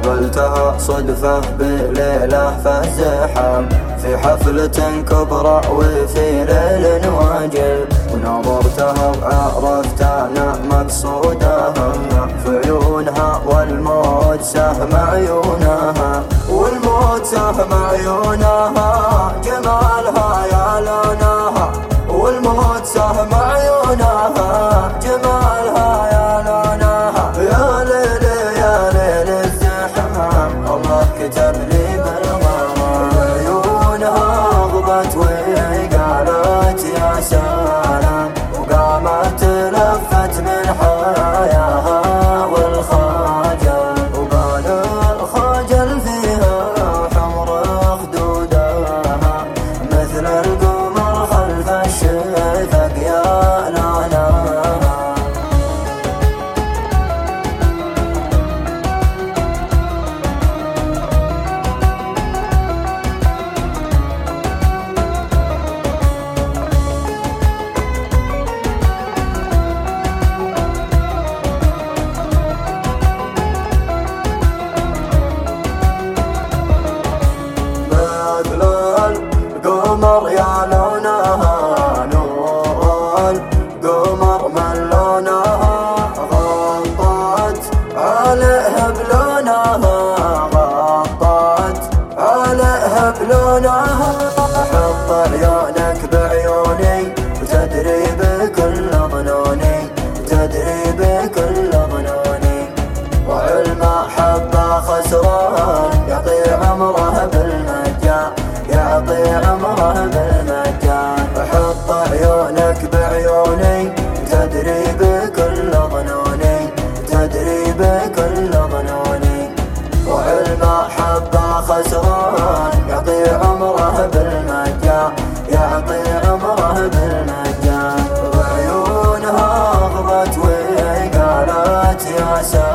قابلتها صدفة بليلة فالزحام في حفلة كبرى وفي ليل واجل، ونظرتها وعرفت أنا مقصودها في عيونها والموت سهم عيونها، والموت سهم عيونها جمالها يا لونها، والموت سهم عيونها جمالها يا لونها. يا ليل يا ليل الزحام الله كتب لي بالغرام، عيونها غضبت وقالت يا سلام، وقامت لفت من حياها والخجل، وبان الخجل فيها حمر خدودها مثل القمر خلف الشفق يا لونها. القمر يا لونها نور القمر من لونها، غطت عليه بلونها، غطت عليه بلونها. حط عيونك بعيوني وتدري بكل ظنوني، تدري بكل ظنوني، وعلم حبه خسران يعطي عمره بالمجان، يعطي عمره بالمجان. حط عيونك بعيوني تدري بكل ظنوني، تدري بكل ظنوني، وعلم حبه خسران يعطي عمره بالمجان، يعطي عمره بالمجان. وعيونها غضت وقالت يا سلام،